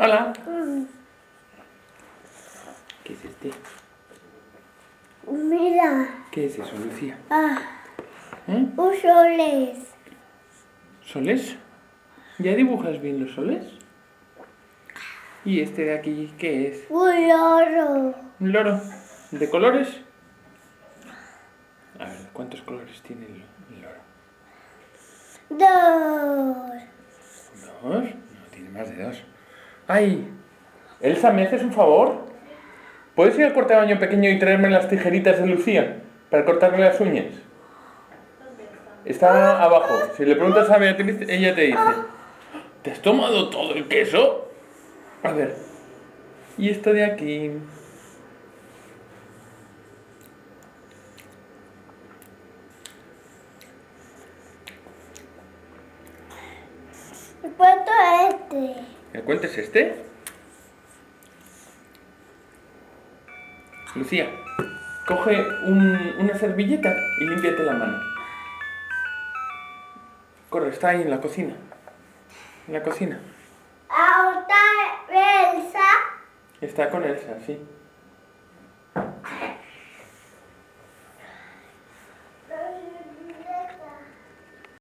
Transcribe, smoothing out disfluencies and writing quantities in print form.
Hola. ¿Qué es este? Mira. ¿Qué es eso, Lucía? Un soles. ¿Soles? ¿Ya dibujas bien los soles? ¿Y este de aquí qué es? Un loro. ¿Un loro? ¿De colores? A ver, ¿cuántos colores tiene el loro? 2. ¿Dos? No, tiene más de 2. ¡Ay! Elsa, ¿me haces un favor? ¿Puedes ir al corte de baño pequeño y traerme las tijeritas de Lucía para cortarle las uñas? Está abajo. Si le preguntas a Beatriz, ella te dice: ¿te has tomado todo el queso? A ver. Y esto de aquí. ¿Cuánto es este? ¿Me cuentes este? Lucía, coge una servilleta y límpiate la mano. Corre, está ahí en la cocina. En la cocina. ¿Ahora Elsa? Está con Elsa, sí.